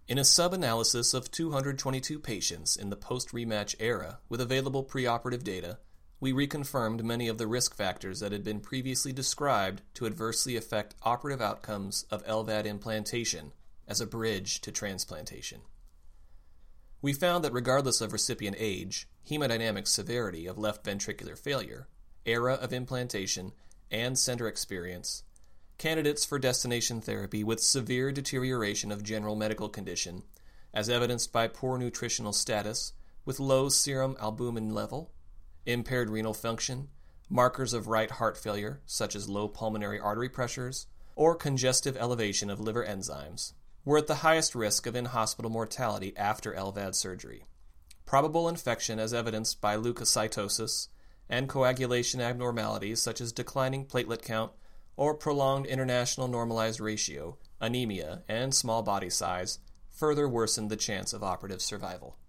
In a sub-analysis of 222 patients in the post-rematch era with available preoperative data, we reconfirmed many of the risk factors that had been previously described to adversely affect operative outcomes of LVAD implantation as a bridge to transplantation. We found that regardless of recipient age, hemodynamic severity of left ventricular failure, era of implantation, and center experience, candidates for destination therapy with severe deterioration of general medical condition, as evidenced by poor nutritional status with low serum albumin level, impaired renal function, markers of right heart failure such as low pulmonary artery pressures, or congestive elevation of liver enzymes, were at the highest risk of in-hospital mortality after LVAD surgery. Probable infection as evidenced by leukocytosis and coagulation abnormalities such as declining platelet count or prolonged international normalized ratio, anemia, and small body size further worsened the chance of operative survival.